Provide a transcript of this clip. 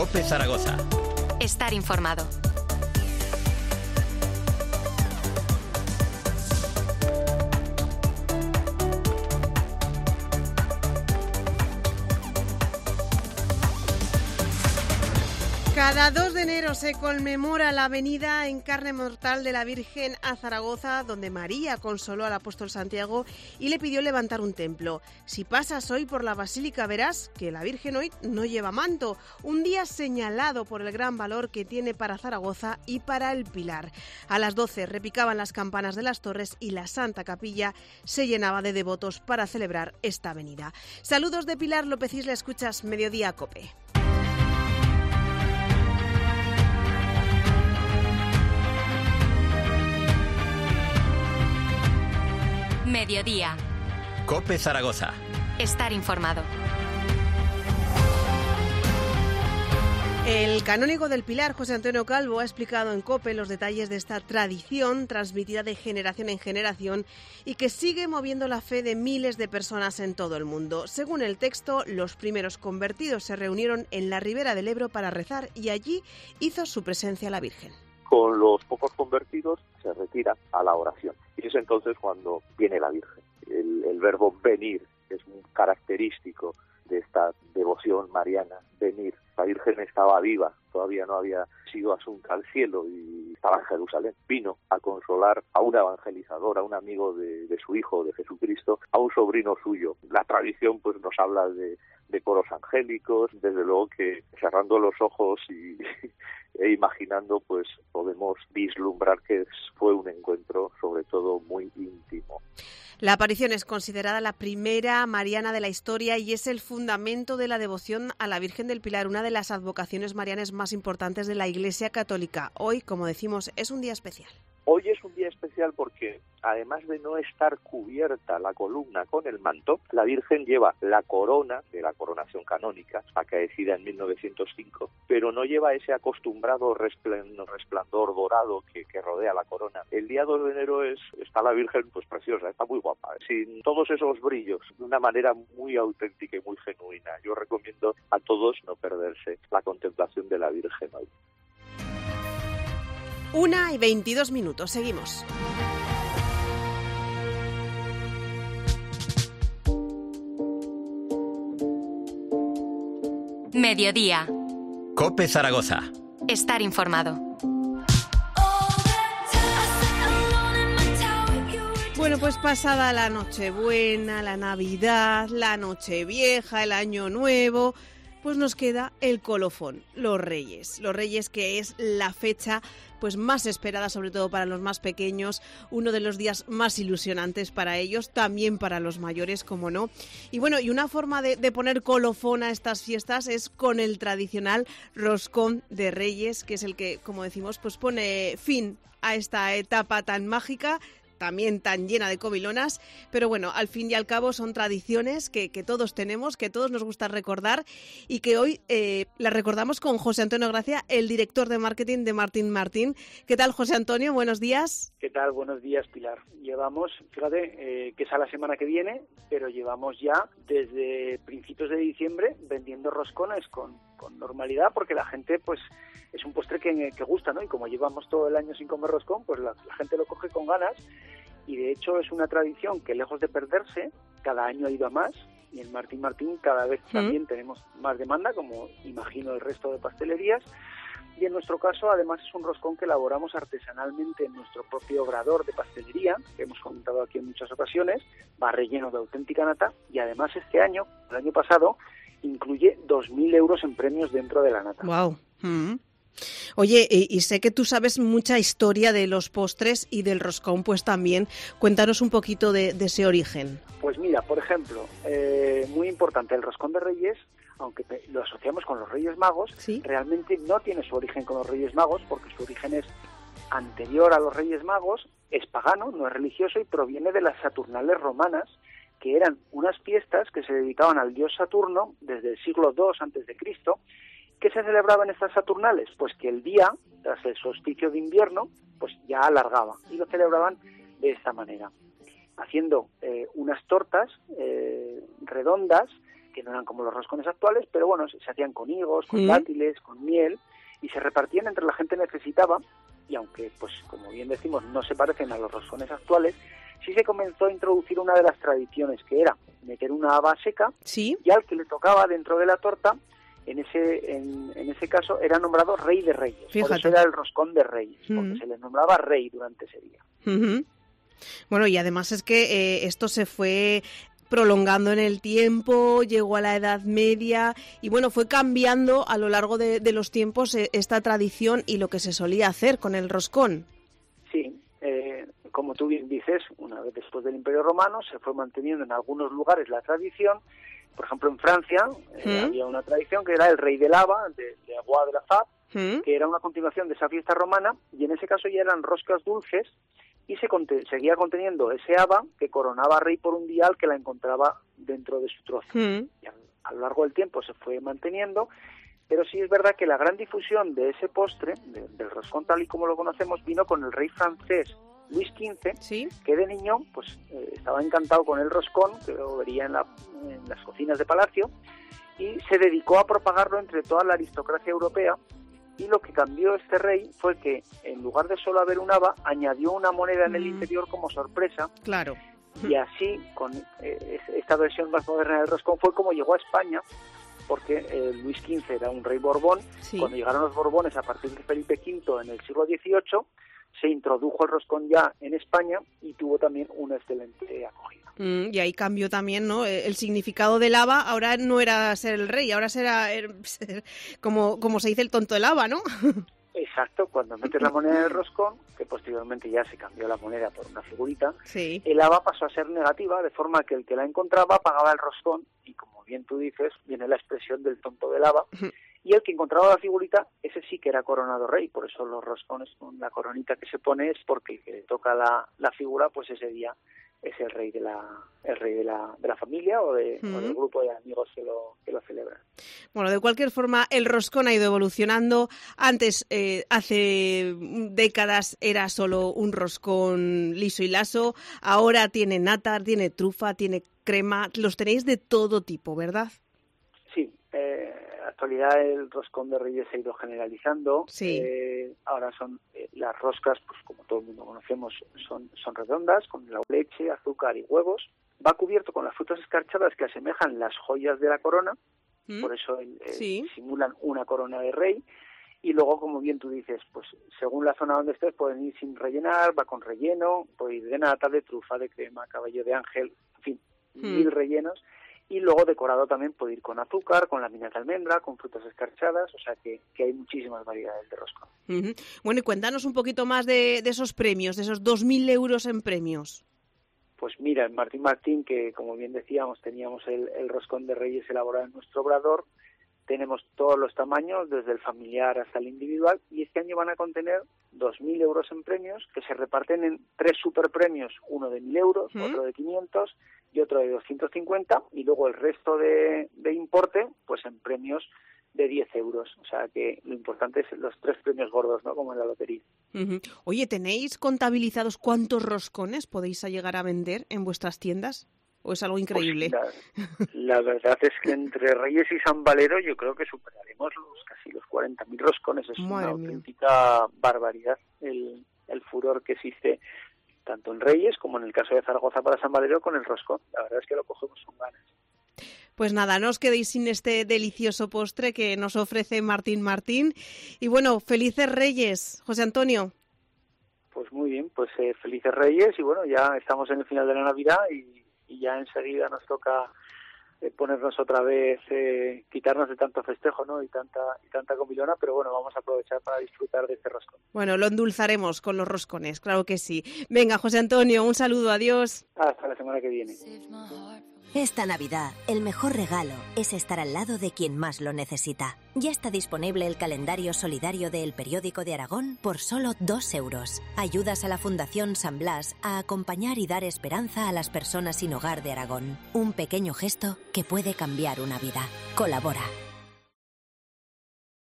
COPE Zaragoza. Estar informado. Cada 2 de enero se conmemora la venida en carne mortal de la Virgen a Zaragoza, donde María consoló al apóstol Santiago y le pidió levantar un templo. Si pasas hoy por la basílica verás que la Virgen hoy no lleva manto, un día señalado por el gran valor que tiene para Zaragoza y para el Pilar. A las 12 repicaban las campanas de las torres y la Santa Capilla se llenaba de devotos para celebrar esta venida. Saludos de Pilar López Isla, escuchas Mediodía COPE. Mediodía. COPE Zaragoza. Estar informado. El canónigo del Pilar, José Antonio Calvo, ha explicado en COPE los detalles de esta tradición transmitida de generación en generación y que sigue moviendo la fe de miles de personas en todo el mundo. Según el texto, los primeros convertidos se reunieron en la ribera del Ebro para rezar y allí hizo su presencia la Virgen. Con los pocos convertidos se retira a la oración. Y es entonces cuando viene la Virgen. El verbo venir es un característico de esta devoción mariana, venir. La Virgen estaba viva, todavía no había sido asunta al cielo y estaba en Jerusalén. Vino a consolar a un evangelizador, a un amigo de su hijo, de Jesucristo, a un sobrino suyo. La tradición pues nos habla de coros angélicos, desde luego que cerrando los ojos e imaginando pues podemos vislumbrar que fue un encuentro sobre todo muy íntimo. La aparición es considerada la primera mariana de la historia y es el fundamento de la devoción a la Virgen del Pilar, una de las advocaciones marianas más importantes de la Iglesia Católica. Hoy, como decimos, es un día especial. Hoy es un día especial porque, además de no estar cubierta la columna con el manto, la Virgen lleva la corona de la coronación canónica, acaecida en 1905, pero no lleva ese acostumbrado resplandor dorado que rodea la corona. El día 2 de enero está la Virgen pues preciosa, está muy guapa, sin todos esos brillos, de una manera muy auténtica y muy genuina. Yo recomiendo a todos no perderse la contemplación de la Virgen hoy. 1:22, seguimos. Mediodía. COPE Zaragoza. Estar informado. Bueno, pues pasada la Nochebuena, la Navidad, la Nochevieja, el Año Nuevo, pues nos queda el colofón, los Reyes. Los Reyes, que es la fecha pues más esperada, sobre todo para los más pequeños, uno de los días más ilusionantes para ellos, también para los mayores, como no. Y bueno, y una forma de poner colofón a estas fiestas es con el tradicional roscón de Reyes, que es el que, como decimos, pues pone fin a esta etapa tan mágica, también tan llena de comilonas, pero bueno, al fin y al cabo son tradiciones que todos tenemos, que todos nos gusta recordar y que hoy las recordamos con José Antonio Gracia, el director de marketing de Martín Martín. ¿Qué tal, José Antonio? Buenos días. ¿Qué tal? Buenos días, Pilar. Llevamos, fíjate, que es a la semana que viene, pero llevamos ya desde principios de diciembre vendiendo roscones con normalidad, porque la gente pues es un postre que gusta, ¿no? Y como llevamos todo el año sin comer roscón, pues la gente lo coge con ganas. Y de hecho es una tradición que, lejos de perderse, cada año ha ido a más, y en Martín Martín cada vez también tenemos más demanda, como imagino el resto de pastelerías. Y en nuestro caso, además, es un roscón que elaboramos artesanalmente en nuestro propio obrador de pastelería, que hemos comentado aquí en muchas ocasiones. Va relleno de auténtica nata, y además este año, el año pasado, incluye 2.000 euros en premios dentro de la nata. ¡Wow! Oye, y sé que tú sabes mucha historia de los postres y del roscón, pues también. Cuéntanos un poquito de ese origen. Pues mira, por ejemplo, muy importante, el roscón de Reyes, aunque lo asociamos con los Reyes Magos, ¿sí? Realmente no tiene su origen con los Reyes Magos, porque su origen es anterior a los Reyes Magos, es pagano, no es religioso, y proviene de las Saturnales romanas, que eran unas fiestas que se dedicaban al dios Saturno desde el siglo II a.C., ¿Qué se celebraba en estas Saturnales? Pues que el día, tras el solsticio de invierno, pues ya alargaba, y lo celebraban de esta manera, haciendo unas tortas redondas que no eran como los roscones actuales, pero bueno, se hacían con higos, con dátiles, con miel, y se repartían entre la gente necesitada, y aunque, pues como bien decimos, no se parecen a los roscones actuales, sí se comenzó a introducir una de las tradiciones, que era meter una haba seca, ¿sí? Y al que le tocaba dentro de la torta, en ese caso, era nombrado Rey de Reyes. Fíjate. Por eso era el roscón de Reyes, porque se le nombraba Rey durante ese día. Bueno, y además es que esto se fue prolongando en el tiempo, llegó a la Edad Media y bueno, fue cambiando a lo largo de los tiempos esta tradición y lo que se solía hacer con el roscón. Sí, como tú bien dices, una vez después del Imperio Romano se fue manteniendo en algunos lugares la tradición. Por ejemplo, en Francia había una tradición que era el Rey del Haba, de Agua de la Fab, que era una continuación de esa fiesta romana, y en ese caso ya eran roscas dulces, y seguía conteniendo ese haba que coronaba rey por un día al que la encontraba dentro de su trozo. Y a lo largo del tiempo se fue manteniendo, pero sí es verdad que la gran difusión de ese postre, del roscón tal y como lo conocemos, vino con el rey francés Luis XV, ¿sí? Que de niño pues estaba encantado con el roscón, que lo vería en las cocinas de palacio, y se dedicó a propagarlo entre toda la aristocracia europea. Y lo que cambió este rey fue que, en lugar de solo haber un haba, añadió una moneda en el interior como sorpresa. Claro. Y así, con esta versión más moderna del roscón, fue como llegó a España, porque Luis XV era un rey Borbón. Sí. Cuando llegaron los Borbones a partir de Felipe V en el siglo XVIII, se introdujo el roscón ya en España y tuvo también una excelente acogida. Y ahí cambió también, ¿no? El significado del haba. Ahora no era ser el rey, ahora será ser como se dice el tonto del haba, ¿no? Exacto, cuando metes la moneda en el roscón, que posteriormente ya se cambió la moneda por una figurita, sí. El haba pasó a ser negativa, de forma que el que la encontraba pagaba el roscón, y como bien tú dices, viene la expresión del tonto del haba, y el que encontraba la figurita, ese sí que era coronado rey. Por eso los roscones con la coronita que se pone es porque el que le toca la figura, pues ese día es el rey de la familia o del grupo de amigos que lo celebran. Bueno, de cualquier forma, el roscón ha ido evolucionando. Antes, hace décadas, era solo un roscón liso y laso. Ahora tiene nata, tiene trufa, tiene crema. Los tenéis de todo tipo, ¿verdad? Sí. En la actualidad el roscón de Reyes se ha ido generalizando. Sí. Ahora son las roscas, pues como todo el mundo conocemos, son redondas, con leche, azúcar y huevos. Va cubierto con las frutas escarchadas que asemejan las joyas de la corona, por eso simulan una corona de rey. Y luego, como bien tú dices, pues según la zona donde estés, pueden ir sin rellenar, va con relleno, puede ir de nata, de trufa, de crema, cabello de ángel, en fin, 1000 rellenos. Y luego decorado también puede ir con azúcar, con láminas de almendra, con frutas escarchadas, o sea que hay muchísimas variedades de roscón. Bueno, y cuéntanos un poquito más de esos premios, de esos 2.000 euros en premios. Pues mira, en Martín Martín, que como bien decíamos, teníamos el roscón de Reyes elaborado en nuestro obrador, tenemos todos los tamaños, desde el familiar hasta el individual, y este año van a contener 2.000 euros en premios, que se reparten en 3 superpremios, uno de 1.000 euros, otro de 500 y otro de 250, y luego el resto de importe, pues en premios de 10 euros. O sea que lo importante es los 3 premios gordos, ¿no? Como en la lotería. Oye, ¿tenéis contabilizados cuántos roscones podéis llegar a vender en vuestras tiendas? ¿O es algo increíble? Pues la verdad es que entre Reyes y San Valero yo creo que superaremos casi los 40.000 roscones. Es una auténtica barbaridad el furor que existe tanto en Reyes como en el caso de Zaragoza para San Valero con el roscón. La verdad es que lo cogemos con ganas. Pues nada, no os quedéis sin este delicioso postre que nos ofrece Martín Martín. Y bueno, felices Reyes, José Antonio. Pues muy bien, pues felices Reyes, y bueno, ya estamos en el final de la Navidad y ya enseguida nos toca ponernos otra vez, quitarnos de tanto festejo, ¿no? y tanta comilona, pero bueno, vamos a aprovechar para disfrutar de este roscón. Bueno, lo endulzaremos con los roscones, claro que sí. Venga, José Antonio, un saludo, adiós. Hasta la semana que viene. Esta Navidad, el mejor regalo es estar al lado de quien más lo necesita. Ya está disponible el calendario solidario de El Periódico de Aragón por solo 2 euros. Ayudas a la Fundación San Blas a acompañar y dar esperanza a las personas sin hogar de Aragón. Un pequeño gesto que puede cambiar una vida. Colabora.